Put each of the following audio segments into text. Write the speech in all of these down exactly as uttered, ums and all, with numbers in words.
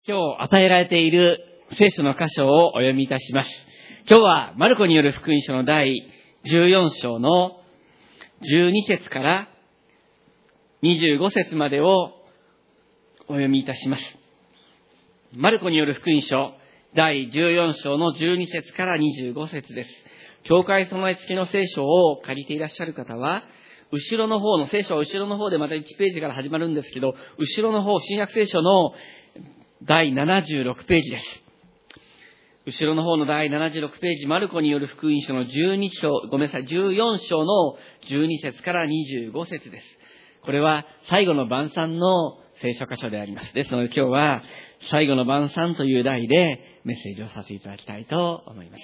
今日与えられている聖書の箇所をお読みいたします。今日はマルコによる福音書の第じゅうよん章のじゅうに節からにじゅうご節までをお読みいたします。マルコによる福音書第じゅうよん章のじゅうに節からにじゅうご節です。教会備え付けの聖書を借りていらっしゃる方は、後ろの方の聖書は後ろの方でまたいちページから始まるんですけど、後ろの方、新約聖書の第ななじゅうろくページです。後ろの方の第ななじゅうろくページ、マルコによる福音書のじゅうに章、ごめんなさい、じゅうよん章のじゅうに節からにじゅうご節です。これは最後の晩餐の聖書箇所であります。ですので今日は最後の晩餐という題でメッセージをさせていただきたいと思います。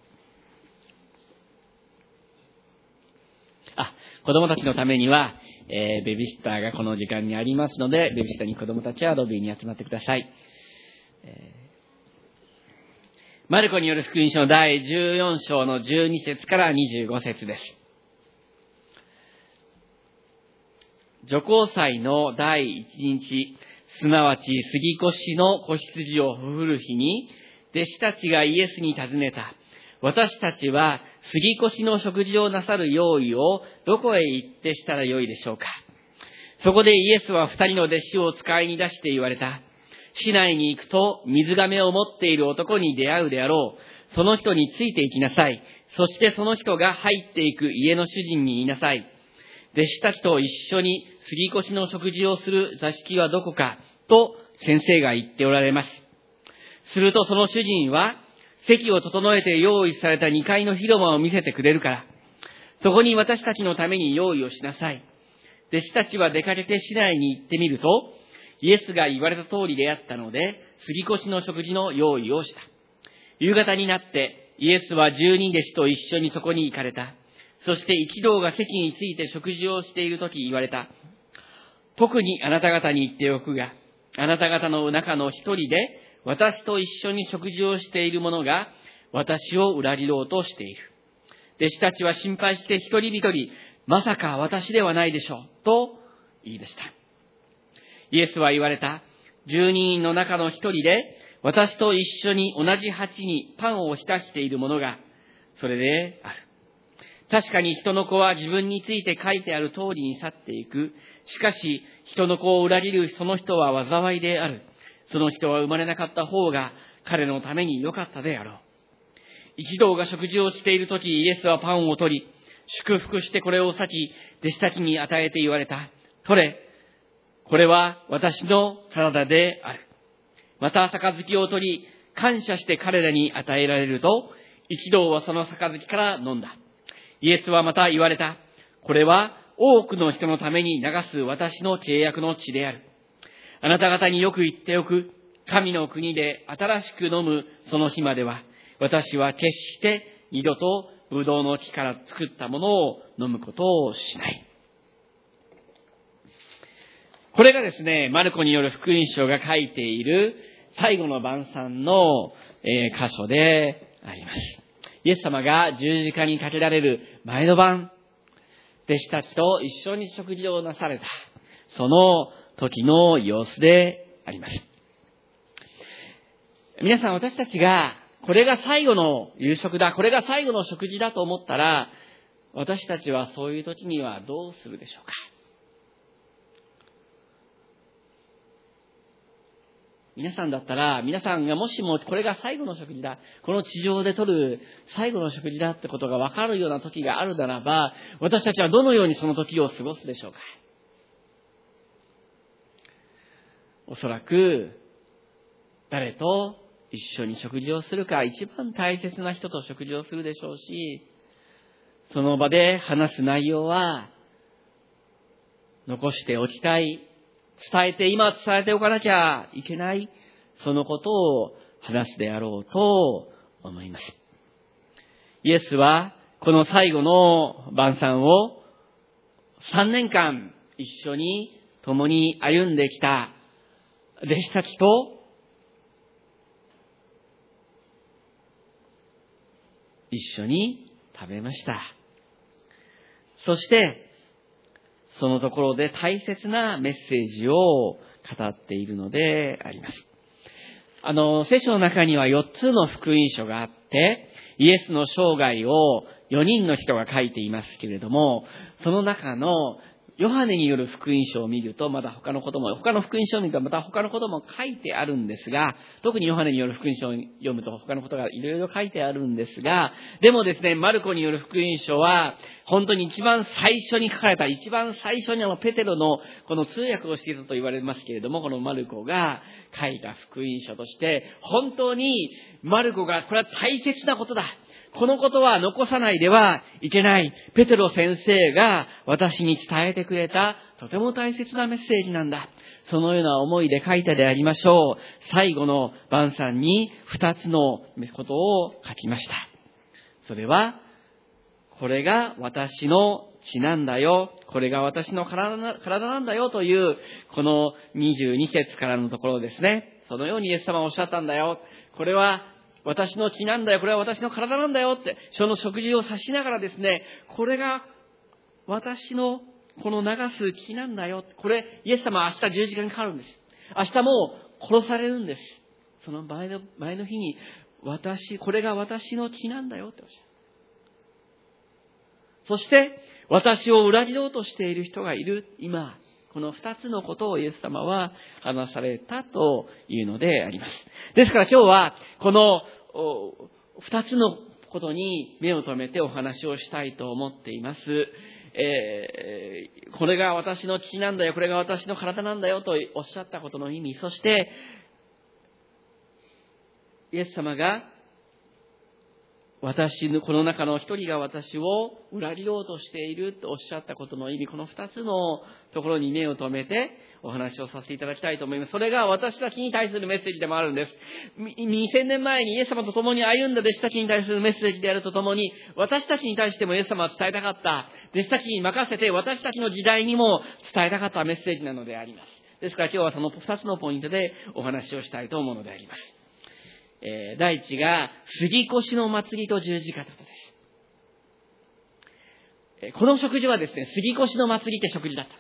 あ、子供たちのためには、えー、ベビーシッターがこの時間にありますので、ベビーシッターに子供たちはロビーに集まってください。えー、マルコによる福音書の第じゅうよん章のじゅうに節からにじゅうご節です。除光祭の第一日、すなわち杉越の子羊をほふる日に、弟子たちがイエスに尋ねた。私たちは杉越の食事をなさる用意をどこへ行ってしたらよいでしょうか。そこでイエスは二人の弟子を使いに出して言われた。市内に行くと水亀を持っている男に出会うであろう。その人について行きなさい。そしてその人が入っていく家の主人に言いなさい。弟子たちと一緒に杉越の食事をする座敷はどこかと先生が言っておられます。するとその主人は、席を整えて用意されたにかいの広間を見せてくれるから、そこに私たちのために用意をしなさい。弟子たちは出かけて市内に行ってみると、イエスが言われた通りであったので、杉越の食事の用意をした。夕方になって、イエスは十二弟子と一緒にそこに行かれた。そして一同が席について食事をしているとき言われた。特にあなた方に言っておくが、あなた方の中の一人で、私と一緒に食事をしている者が私を裏切ろうとしている。弟子たちは心配して一人一人、まさか私ではないでしょう、と言い出した。イエスは言われた。十二人の中の一人で、私と一緒に同じ鉢にパンを浸している者が、それである。確かに人の子は自分について書いてある通りに去っていく。しかし、人の子を裏切るその人は災いである。その人は生まれなかった方が彼のために良かったであろう。一同が食事をしているとき、イエスはパンを取り、祝福してこれを裂き、弟子たちに与えて言われた。取れ、これは私の体である。また杯を取り、感謝して彼らに与えられると、一同はその杯から飲んだ。イエスはまた言われた。これは多くの人のために流す私の契約の血である。あなた方によく言っておく。神の国で新しく飲むその日までは、私は決して二度とブドウの木から作ったものを飲むことをしない。これがですね、マルコによる福音書が書いている最後の晩餐の、えー、箇所であります。イエス様が十字架にかけられる前の晩、弟子たちと一緒に食事をなされた、その時の様子であります。皆さん、私たちがこれが最後の夕食だ、これが最後の食事だと思ったら、私たちはそういう時にはどうするでしょうか。皆さんだったら、皆さんがもしもこれが最後の食事だ、この地上でとる最後の食事だってことが分かるような時があるならば、私たちはどのようにその時を過ごすでしょうか。おそらく、誰と一緒に食事をするか、一番大切な人と食事をするでしょうし、その場で話す内容は、残しておきたい、伝えて、今伝えておかなきゃいけない、そのことを話すであろうと思います。イエスは、この最後の晩餐をさんねんかん一緒に共に歩んできた弟子たちと一緒に食べました。そしてそのところで大切なメッセージを語っているのであります。 あの、聖書の中にはよっつの福音書があって、イエスの生涯をよにんの人が書いていますけれども、その中のヨハネによる福音書を見ると、まだ他のことも、他の福音書を見るとまた他のことも書いてあるんですが、特にヨハネによる福音書を読むと他のことがいろいろ書いてあるんですが、でもですね、マルコによる福音書は、本当に一番最初に書かれた、一番最初にあのペテロのこの通訳をしていたと言われますけれども、このマルコが書いた福音書として、本当にマルコがこれは大切なことだ。このことは残さないではいけない。ペテロ先生が私に伝えてくれたとても大切なメッセージなんだ。そのような思いで書いたでありましょう。最後の晩餐に二つのことを書きました。それは、これが私の血なんだよ。これが私の体な、体なんだよという、このにじゅうに節からのところですね。そのようにイエス様はおっしゃったんだよ。これは私の血なんだよ。これは私の体なんだよって、その食事を指しながらですね、これが私のこの流す血なんだよ。これ、イエス様は明日十字架にかかるんです。明日もう殺されるんです。その前の、前の日に、私、これが私の血なんだよっておっしゃる。そして、私を裏切ろうとしている人がいる、今、この二つのことをイエス様は話されたというのであります。ですから今日は、この二つのことに目を留めてお話をしたいと思っています。えー、これが私の血なんだよ、これが私の体なんだよとおっしゃったことの意味、そして、イエス様が、私の、この中の一人が私を裏切ろうとしているとおっしゃったことの意味、この二つのところに目を留めてお話をさせていただきたいと思います。それが私たちに対するメッセージでもあるんです。にせんねんまえにイエス様と共に歩んだ弟子たちに対するメッセージであるとともに、私たちに対してもイエス様は伝えたかった、弟子たちに任せて私たちの時代にも伝えたかったメッセージなのであります。ですから今日はその二つのポイントでお話をしたいと思うのであります。えー、第一が、杉越の祭りと十字架とです。えー、この食事はですね、杉越の祭りって食事だった。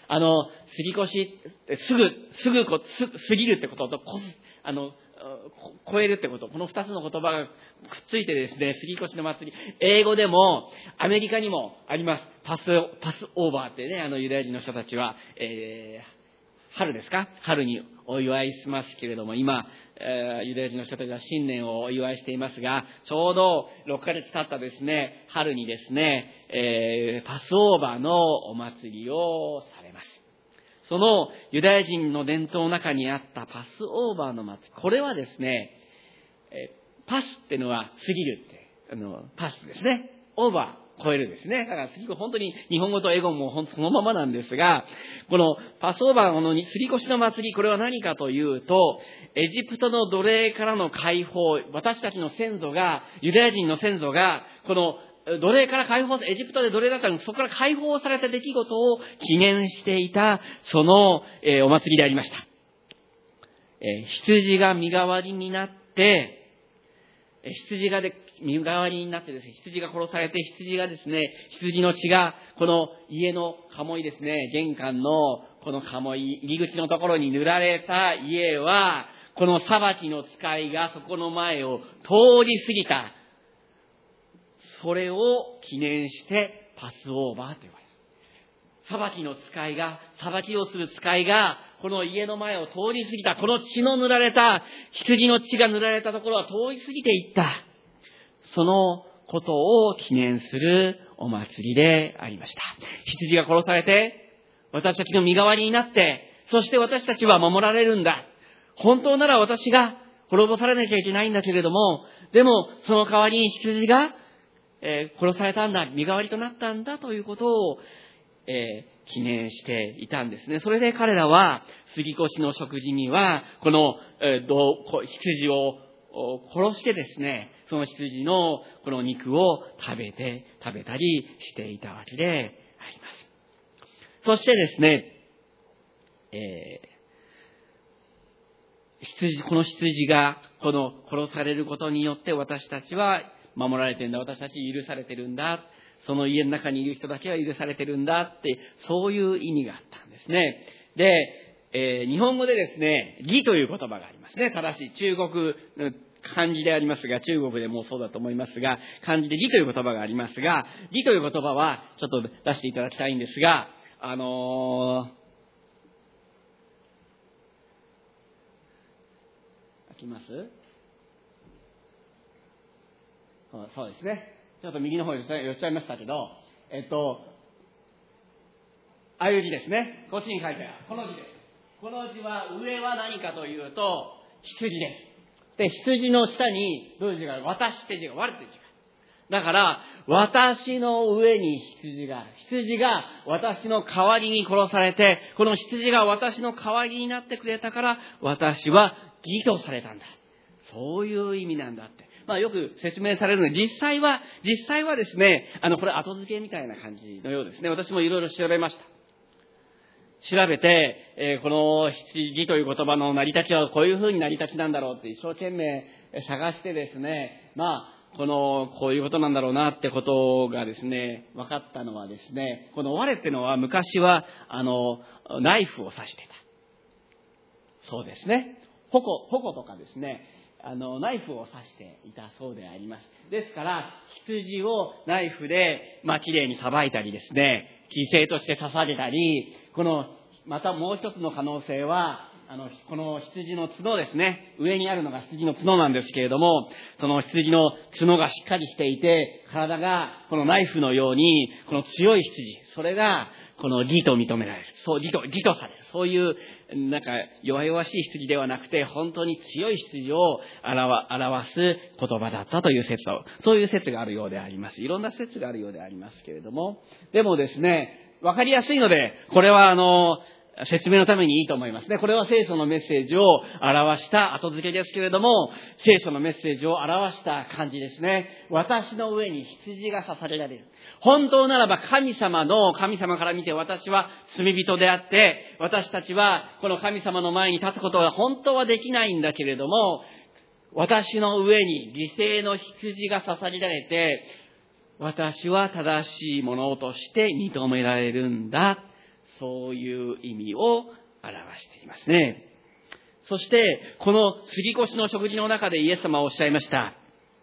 あの、杉越、すぐ、すぐこ、す、過ぎるってことと、こす、あの、超えるってこと、この二つの言葉がくっついてですね、杉越の祭り。英語でも、アメリカにもあります。パス、パスオーバーってね、あのユダヤ人の人たちは、えー、春ですか？春にお祝いしますけれども、今、えー、ユダヤ人の人たちは新年をお祝いしていますが、ちょうどろっかげつ経ったですね、春にですね、えー、パスオーバーのお祭りをされます。そのユダヤ人の伝統の中にあったパスオーバーの祭り、これはですね、えー、パスってのは過ぎるって、あの、パスですね。オーバー。超えるですね。だから杉越、本当に日本語と英語もそのままなんですが、このパスオーバーの杉越の祭り、これは何かというと、エジプトの奴隷からの解放、私たちの先祖が、ユダヤ人の先祖が、この奴隷から解放、エジプトで奴隷だったのに、そこから解放された出来事を記念していた、その、えー、お祭りでありました。えー、羊が身代わりになって、羊がで身代わりになってですね、羊が殺されて、羊がですね、羊の血がこの家の鴨居ですね、玄関のこの鴨居、入り口のところに塗られた家は、この裁きの使いがそこの前を通り過ぎた。それを記念してパスオーバーと言われる。裁きの使いが、裁きをする使いが、この家の前を通り過ぎた。この血の塗られた、羊の血が塗られたところは通り過ぎていった。そのことを記念するお祭りでありました。羊が殺されて、私たちの身代わりになって、そして私たちは守られるんだ。本当なら私が滅ぼされなきゃいけないんだけれども、でもその代わりに羊が、えー、殺されたんだ、身代わりとなったんだということを、えー、記念していたんですね。それで彼らは杉越の食事にはこの、えー、ど羊を殺してですね、その羊のこの肉を食べて食べたりしていたわけであります。そしてですね、えー、羊この羊がこの殺されることによって私たちは守られてるんだ、私たち許されてるんだ。その家の中にいる人だけは許されてるんだって、そういう意味があったんですね。で、 えー、日本語でですね、義という言葉がありますね。正しい中国漢字でありますが、中国でもそうだと思いますが、漢字で義という言葉がありますが、義という言葉はちょっと出していただきたいんですが、あのー、開きます？そうですね。ちょっと右の方に寄っちゃいましたけど、えっと、ああいう字ですね。こっちに書いてある。この字です。この字は、上は何かというと、羊です。で、羊の下に、どういう字がある？私って字が、我って字がある。だから、私の上に羊がある。羊が私の代わりに殺されて、この羊が私の代わりになってくれたから、私は義とされたんだ。そういう意味なんだって。まあよく説明されるので、実際は、実際はですね、あの、これ後付けみたいな感じのようですね。私もいろいろ調べました。調べて、えー、この義という言葉の成り立ちはこういう風に成り立ちなんだろうって一生懸命探してですね、まあ、この、こういうことなんだろうなってことがですね、分かったのはですね、この我ってのは昔は、あの、ナイフを刺してた。そうですね。矛、矛とかですね、あの、ナイフを刺していたそうであります。ですから、羊をナイフで、まあ、綺麗にさばいたりですね、犠牲として捧げたり、この、またもう一つの可能性は、あの、この羊の角ですね。上にあるのが羊の角なんですけれども、その羊の角がしっかりしていて、体がこのナイフのように、この強い羊、それが、この義と認められる。そう、義と、義とされる。そういう、なんか、弱々しい羊ではなくて、本当に強い羊を表、表す言葉だったという説を、そういう説があるようであります。いろんな説があるようでありますけれども、でもですね、わかりやすいので、これはあの、説明のためにいいと思いますね。これは聖書のメッセージを表した後付けですけれども、聖書のメッセージを表した感じですね。私の上に羊が刺されられる。本当ならば神様の、神様から見て私は罪人であって、私たちはこの神様の前に立つことは本当はできないんだけれども、私の上に犠牲の羊が刺されられて、私は正しいものとして認められるんだ。そういう意味を表していますね。そして、この杉越の食事の中でイエス様はおっしゃいました。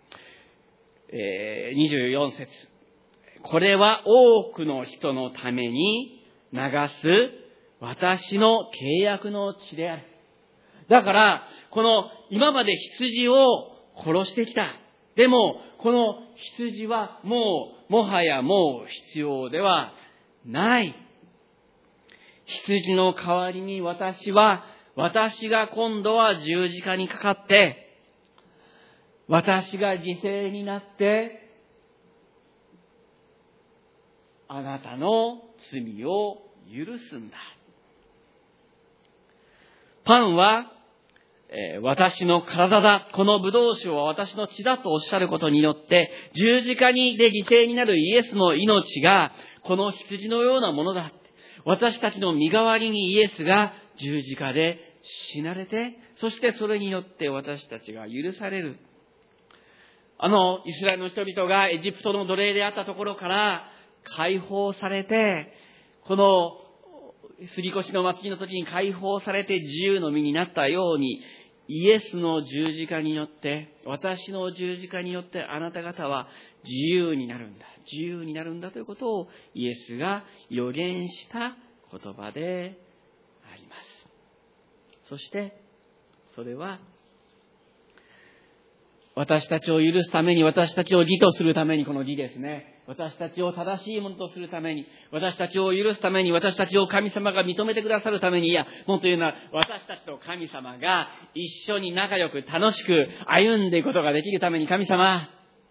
えー、にじゅうよん節。これは多くの人のために流す私の契約の血である。だから、この今まで羊を殺してきた。でも、この羊はもう、もはやもう必要ではない。羊の代わりに私は、私が今度は十字架にかかって、私が犠牲になって、あなたの罪を許すんだ。パンは、えー、私の体だ。この葡萄酒は私の血だとおっしゃることによって、十字架にで犠牲になるイエスの命が、この羊のようなものだ。私たちの身代わりにイエスが十字架で死なれて、そしてそれによって私たちが許される。あの、イスラエルの人々がエジプトの奴隷であったところから解放されて、この杉越の祭りの時に解放されて自由の身になったように、イエスの十字架によって、私の十字架によってあなた方は自由になるんだ。自由になるんだということをイエスが予言した言葉であります。そして、それは、私たちを許すために、私たちを義とするために、この義ですね。私たちを正しいものとするために、私たちを許すために、私たちを神様が認めてくださるために、いや、もっと言うなら、私たちと神様が一緒に仲良く楽しく歩んでいくことができるために、神様、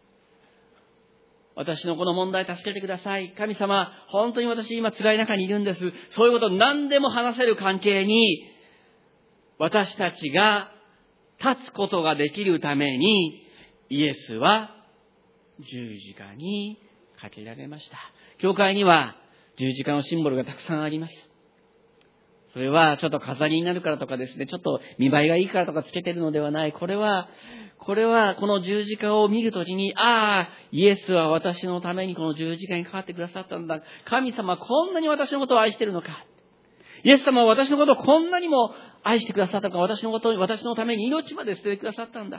私のこの問題助けてください。神様、本当に私今辛い中にいるんです。そういうことを何でも話せる関係に、私たちが立つことができるために、イエスは十字架にかけられました。教会には十字架のシンボルがたくさんあります。それはちょっと飾りになるからとかですね、ちょっと見栄えがいいからとかつけてるのではない。これは、これはこの十字架を見るときに、ああ、イエスは私のためにこの十字架にかかってくださったんだ。神様こんなに私のことを愛してるのか。 イエス様は私のことをこんなにも愛してくださったか、私のこと、私のために命まで捨ててくださったんだって。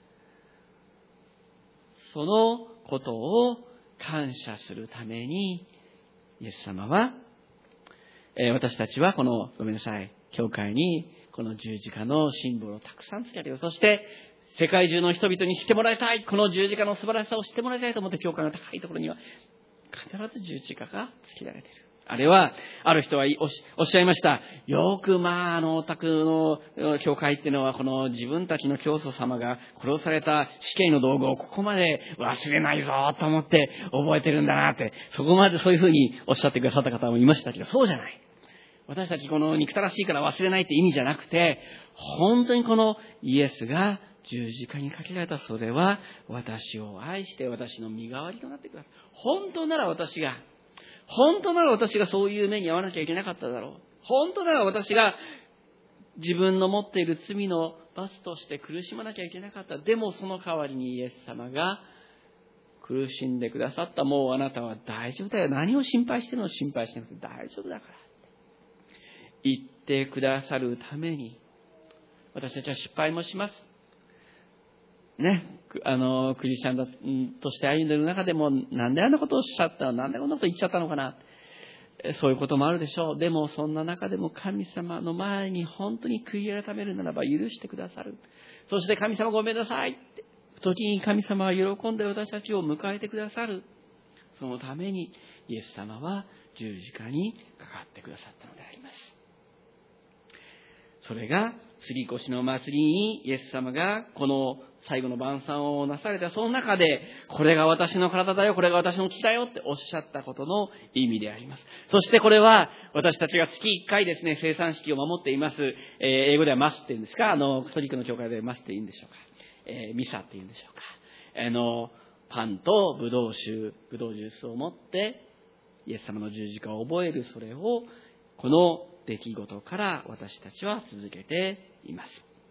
そのことを感謝するために、イエス様は、えー、私たちはこの、ごめんなさい、教会にこの十字架のシンボルをたくさんつけている。そして、世界中の人々に知ってもらいたい。この十字架の素晴らしさを知ってもらいたいと思って、教会の高いところには、必ず十字架がつけられている。あれは、ある人はお し, おっしゃいました。よく、まあ、あの、お宅の教会っていうのは、この自分たちの教祖様が殺された死刑の道具をここまで忘れないぞと思って覚えてるんだなって、そこまでそういうふうにおっしゃってくださった方もいましたけど、そうじゃない。私たちこの憎たらしいから忘れないって意味じゃなくて、本当にこのイエスが十字架にかけられた、それは私を愛して私の身代わりとなってください。本当なら私が、本当なら私がそういう目に遭わなきゃいけなかっただろう。本当なら私が自分の持っている罪の罰として苦しまなきゃいけなかった。でもその代わりにイエス様が苦しんでくださった。もうあなたは大丈夫だよ。何を心配してるの？心配しなくて大丈夫だから。言ってくださるために、私たちは失敗もします。ね、あの、クリスチャンだとして歩んでいる中でも、なんであんなことをおっしゃったの？なんでこんなこと言っちゃったのかな？そういうこともあるでしょう。でも、そんな中でも神様の前に本当に悔い改めるならば許してくださる。そして神様ごめんなさいって、時に神様は喜んで私たちを迎えてくださる。そのために、イエス様は十字架にかかってくださったのであります。それが、杉越の祭りにイエス様がこの最後の晩餐をなされた、その中で、これが私の体だよ、これが私の血だよっておっしゃったことの意味であります。そしてこれは、私たちが月いっかいですね、生産式を守っています。えー、英語ではマスって言うんですか、あの、カトリックの教会でマスって言うんでしょうか。えー、ミサって言うんでしょうか。あの、パンとブドウ酒、ブドウジュースを持って、イエス様の十字架を覚える、それを、この出来事から私たちは続けています。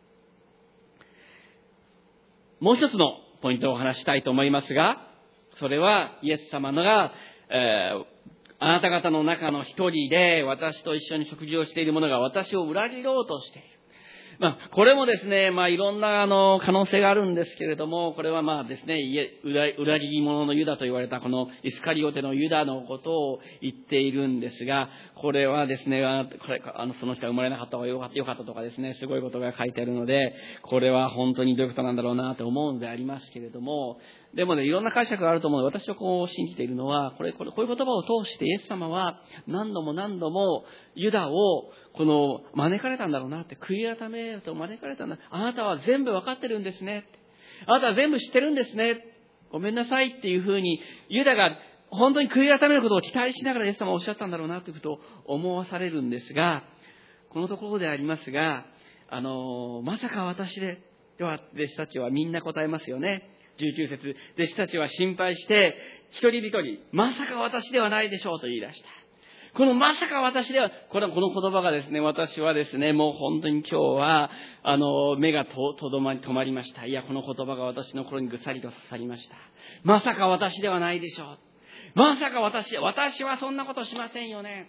もう一つのポイントをお話したいと思いますが、それはイエス様が、えー、あなた方の中の一人で私と一緒に食事をしている者が私を裏切ろうとしている。まあ、これもですね、まあ、いろんな、あの、可能性があるんですけれども、これはまあですね、裏、裏切り者のユダと言われたこのイスカリオテのユダのことを言っているんですが、これはですね、これ、あの、その人が生まれなかった方がよかった、よかったとかですね、すごいことが書いてあるので、これは本当にどういうことなんだろうなと思うのでありますけれども、でもね、いろんな解釈があると思うので、私はこう信じているのは、これ、これ、こういう言葉を通してイエス様は何度も何度もユダをこの招かれたんだろうなって、悔い改めようと招かれたんだ。あなたは全部分かってるんですね。あなたは全部知ってるんですね。ごめんなさいっていうふうに、ユダが本当に悔い改めることを期待しながらイエス様はおっしゃったんだろうなということを思わされるんですが、このところでありますが、あの、まさか私で、では弟子たちはみんな答えますよね。じゅうきゅう節、弟子たちは心配して、一人一人、まさか私ではないでしょうと言い出した。このまさか私では、この、この言葉がですね、私はですね、もう本当に今日は、あの、目がと、とどまり、止まりました。いや、この言葉が私の心にぐさりと刺さりました。まさか私ではないでしょう。まさか私、私はそんなことしませんよね。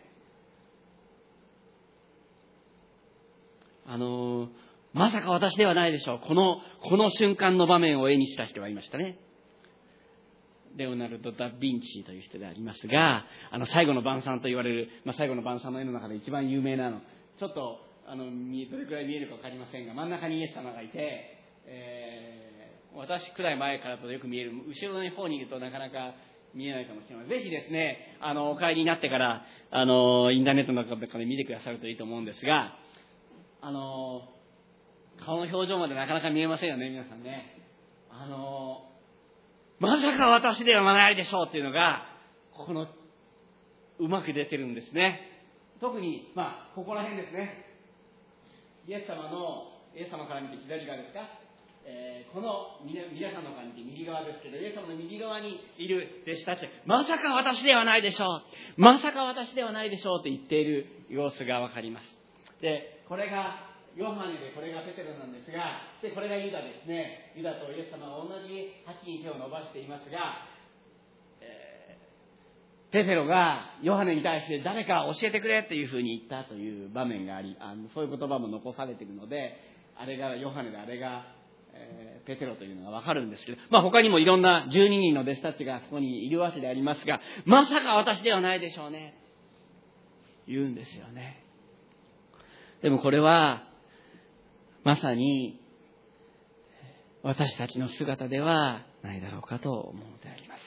あの、まさか私ではないでしょう。この、この瞬間の場面を絵にした人がいましたね。レオナルド・ダ・ヴィンチという人でありますが、あの、最後の晩餐と言われる、まあ、最後の晩餐の絵の中で一番有名なの。ちょっと、あの、どれくらい見えるかわかりませんが、真ん中にイエス様がいて、えー、私くらい前からとよく見える、後ろの方にいるとなかなか見えないかもしれません。ぜひですね、あの、お帰りになってから、あの、インターネットの中で見てくださるといいと思うんですが、あの、顔の表情までなかなか見えませんよね、皆さんね。あの、まさか私ではないでしょうっていうのが、ここの、うまく出てるんですね。特に、まあ、ここら辺ですね。イエス様の、イエス様から見て左側ですか、えー、この皆さんのから見て右側ですけど、イエス様の右側にいる弟子たち、まさか私ではないでしょう。まさか私ではないでしょうと言っている様子がわかります。で、これが、ヨハネでこれがペテロなんですが、で、これがユダですね。ユダとイエス様は同じ鉢に手を伸ばしていますが、えー、 ペテロがヨハネに対して誰か教えてくれっていうふうに言ったという場面があり、あのそういう言葉も残されているので、あれがヨハネであれが、えー、ペテロというのがわかるんですけど、まあ他にもいろんなじゅうににんの弟子たちがそこにいるわけでありますが、まさか私ではないでしょうね。言うんですよね。でもこれはまさに私たちの姿ではないだろうかと思うのであります。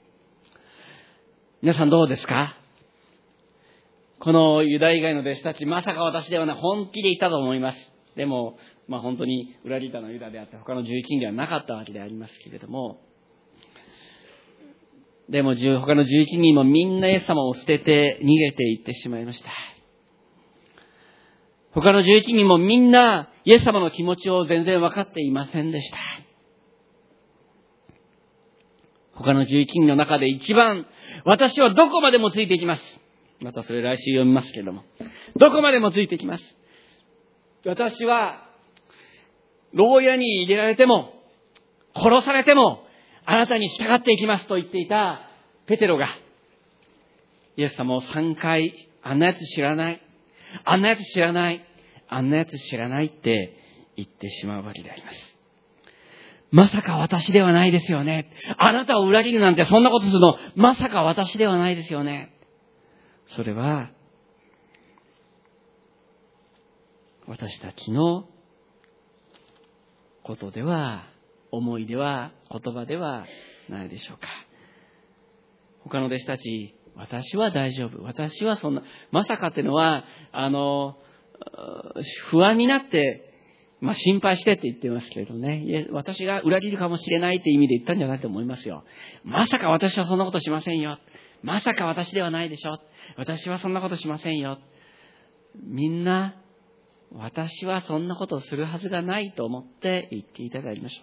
皆さんどうですか？このユダ以外の弟子たち、まさか私ではない、本気で言ったと思います。でも、まあ本当に裏切ったのユダであって他のじゅういちにんではなかったわけでありますけれども、でも他のじゅういちにんもみんなイエス様を捨てて逃げていってしまいました。他のじゅういちにんもみんなイエス様の気持ちを全然分かっていませんでした。他のじゅういちにんの中で一番、私はどこまでもついていきます。またそれ来週読みますけれども、どこまでもついていきます。私は牢屋に入れられても殺されてもあなたに従っていきますと言っていたペテロが、イエス様をさんかい、あんなやつ知らない、あんなやつ知らない、あんなやつ知らないって言ってしまうわけであります。まさか私ではないですよね。あなたを裏切るなんてそんなことするの、まさか私ではないですよね。それは私たちのことでは、思いでは、言葉ではないでしょうか。他の弟子たち、私は大丈夫、私はそんな、まさかっていうのは、あの、不安になって、まあ心配してって言ってますけれどね。いや、私が裏切るかもしれないって意味で言ったんじゃないと思いますよ。まさか私はそんなことしませんよ。まさか私ではないでしょ。私はそんなことしませんよ。みんな、私はそんなことをするはずがないと思って言っていただきましょ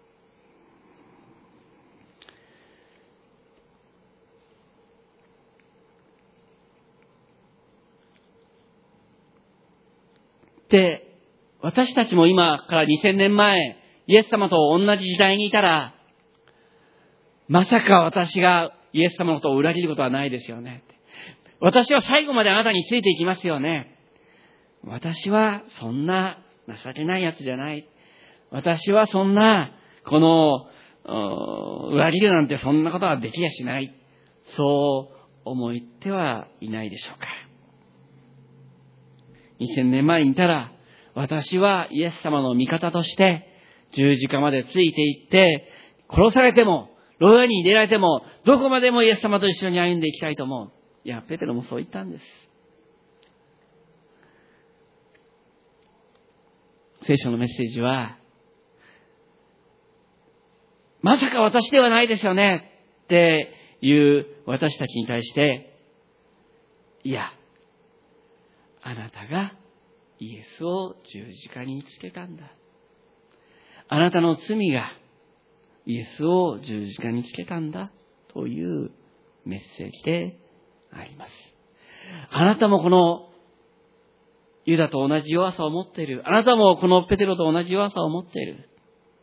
う。で、私たちも今からにせんねんまえ、イエス様と同じ時代にいたら、まさか私がイエス様のことを裏切ることはないですよね。私は最後まであなたについていきますよね。私はそんな情けないやつじゃない。私はそんな、この、裏切るなんてそんなことはできやしない。そう思ってはいないでしょうか。にせんねんまえにいたら、私はイエス様の味方として十字架までついていって、殺されても、牢屋に入れられても、どこまでもイエス様と一緒に歩んでいきたいと思う。いや、ペテロもそう言ったんです。聖書のメッセージは、まさか私ではないですよねっていう私たちに対して、いや、あなたがイエスを十字架につけたんだ。あなたの罪がイエスを十字架につけたんだというメッセージであります。あなたもこのユダと同じ弱さを持っている。あなたもこのペテロと同じ弱さを持っている。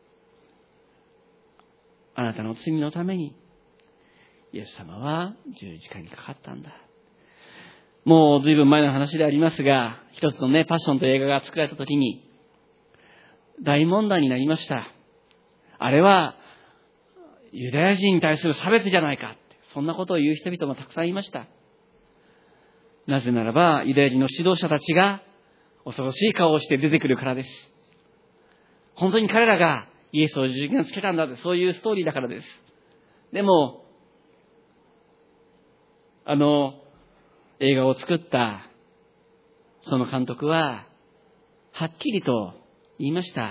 あなたの罪のためにイエス様は十字架にかかったんだ。もう随分前の話でありますが、一つのね、パッションという映画が作られた時に大問題になりました。あれはユダヤ人に対する差別じゃないか。そんなことを言う人々もたくさんいました。なぜならば、ユダヤ人の指導者たちが恐ろしい顔をして出てくるからです。本当に彼らがイエスを十字架につけたんだって、そういうストーリーだからです。でも、あの、映画を作ったその監督は、はっきりと言いました。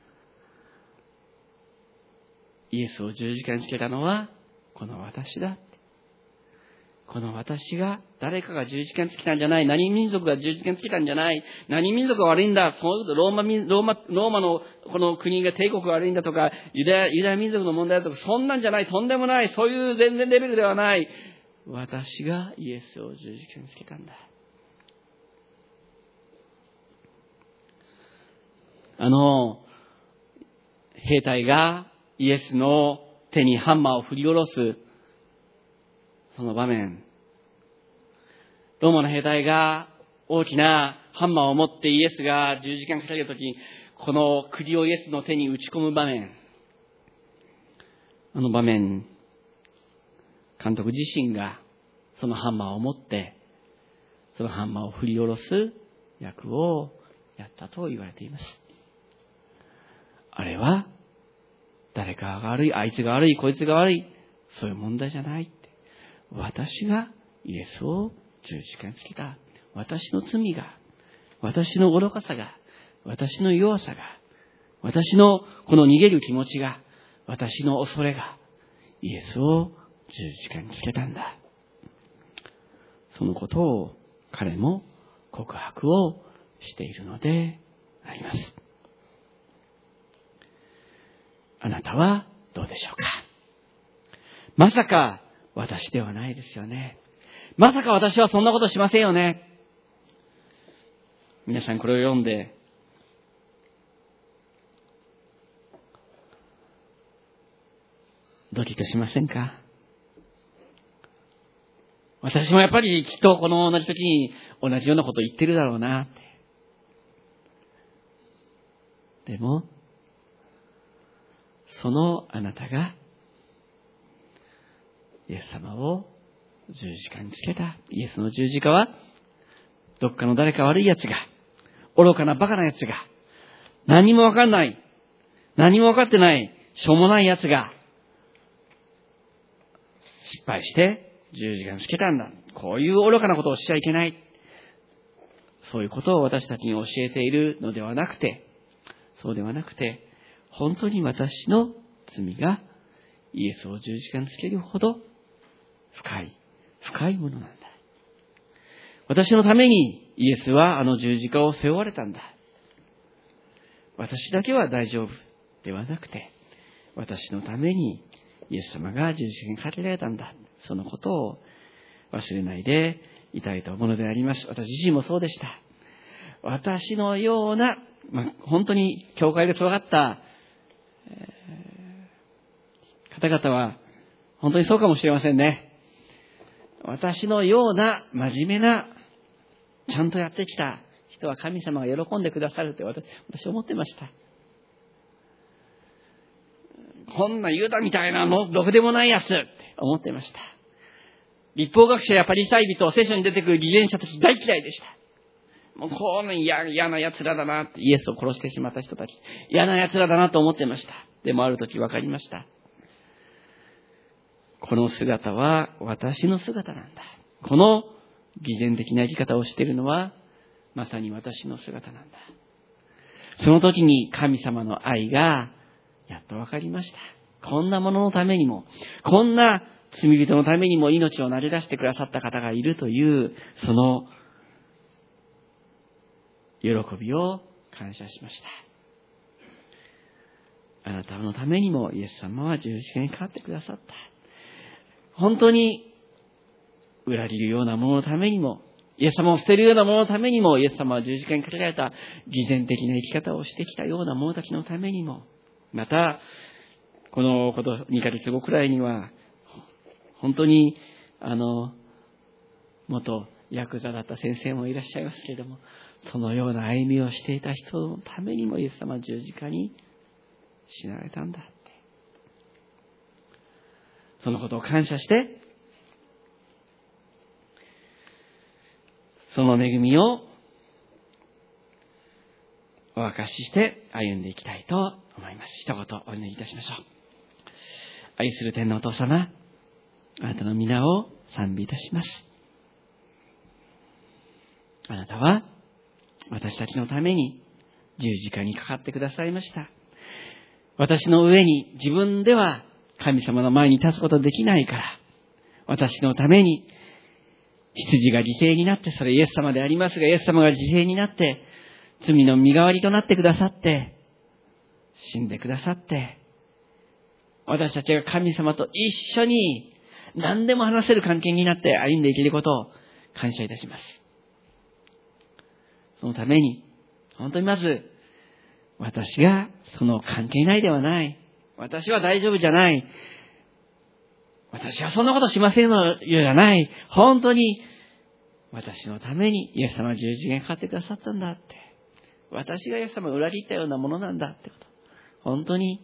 イエスを十字架につけたのは、この私だ。この私が、誰かが十字架につけたんじゃない。何民族が十字架につけたんじゃない。何民族が悪いんだ。そのローマ民、ローマ、ローマのこの国が帝国が悪いんだとか、ユダヤ、ユダヤ民族の問題だとか、そんなんじゃない。とんでもない。そういう全然レベルではない。私がイエスを十字架につけたんだ。あの、兵隊がイエスの手にハンマーを振り下ろす、その場面、 ローマの兵隊が大きなハンマーを持ってイエスが十字架にかけるときに、この釘をイエスの手に打ち込む場面、あの場面、監督自身がそのハンマーを持って、そのハンマーを振り下ろす役をやったと言われています。あれは、誰かが悪い、あいつが悪い、こいつが悪い、そういう問題じゃないって。私がイエスを十字架につけた。私の罪が、私の愚かさが、私の弱さが、私のこの逃げる気持ちが、私の恐れが、イエスを十字架につけたんだ。そのことを彼も告白をしているのであります。あなたはどうでしょうか。まさか私ではないですよね。まさか私はそんなことしませんよね。皆さんこれを読んで、ドキッとしませんか。私もやっぱりきっとこの同じ時に同じようなことを言ってるだろうなって。でも、そのあなたがイエス様を十字架につけた。イエスの十字架は、どっかの誰か悪い奴が、愚かなバカな奴が、何もわかんない、何もわかってない、しょうもない奴が、失敗して十字架につけたんだ。こういう愚かなことをしちゃいけない。そういうことを私たちに教えているのではなくて、そうではなくて、本当に私の罪がイエスを十字架につけるほど深い、深いものなんだ。私のためにイエスはあの十字架を背負われたんだ。私だけは大丈夫ではなくて、私のためにイエス様が十字架にかけられたんだ。そのことを忘れないでいたいと思うのであります。私自身もそうでした。私のような、まあ、本当に教会で育った、えー、方々は本当にそうかもしれませんね。私のような真面目な、ちゃんとやってきた人は神様が喜んでくださるって私、私思ってました。こんなユダみたいなの、ろくでもないやつって思ってました。立法学者やパリサイ人、聖書に出てくる偽善者たち大嫌いでした。もうこんな嫌、嫌な奴らだなって、イエスを殺してしまった人たち、嫌な奴らだなと思ってました。でもある時分かりました。この姿は私の姿なんだ。この偽善的な生き方をしているのはまさに私の姿なんだ。その時に神様の愛がやっと分かりました。こんなもののためにも、こんな罪人のためにも命を投げ出してくださった方がいるという、その喜びを感謝しました。あなたのためにもイエス様は十字架にかかってくださった。本当に裏切るようなもののためにも、イエス様を捨てるようなもののためにも、イエス様は十字架にかけられた偽善的な生き方をしてきたような者たちのためにも、また、このことにかげつごくらいには、本当に、あの、元ヤクザだった先生もいらっしゃいますけれども、そのような歩みをしていた人のためにも、イエス様は十字架に死なれたんだって。そのことを感謝して、その恵みをお明かしして歩んでいきたいと思います。一言お祈りいたしましょう。愛する天のお父様、あなたの皆を賛美いたします。あなたは私たちのために十字架にかかってくださいました。私の上に自分では神様の前に立つことできないから、私のために羊が犠牲になって、それイエス様でありますが、イエス様が犠牲になって、罪の身代わりとなってくださって、死んでくださって、私たちが神様と一緒に何でも話せる関係になって歩んでいけることを感謝いたします。そのために、本当にまず、私がその関係ないではない。私は大丈夫じゃない。私はそんなことしませんのじゃない。本当に私のためにイエス様は十字架にかかってくださったんだって。私がイエス様を裏切ったようなものなんだってこと。本当に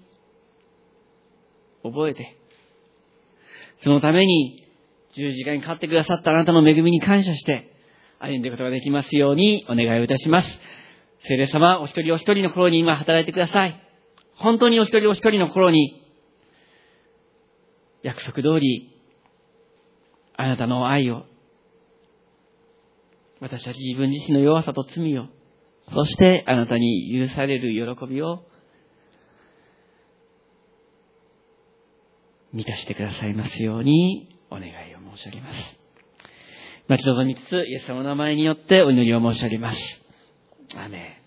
覚えて、そのために十字架にかかってくださったあなたの恵みに感謝して歩んでいくことができますようにお願いをいたします。聖霊様、お一人お一人の心に今働いてください。本当にお一人お一人の心に約束通りあなたの愛を、私たち自分自身の弱さと罪を、そしてあなたに許される喜びを満たしてくださいますようにお願いを申し上げます。待ち望みつつイエス様の名前によってお祈りを申し上げます。アーメン。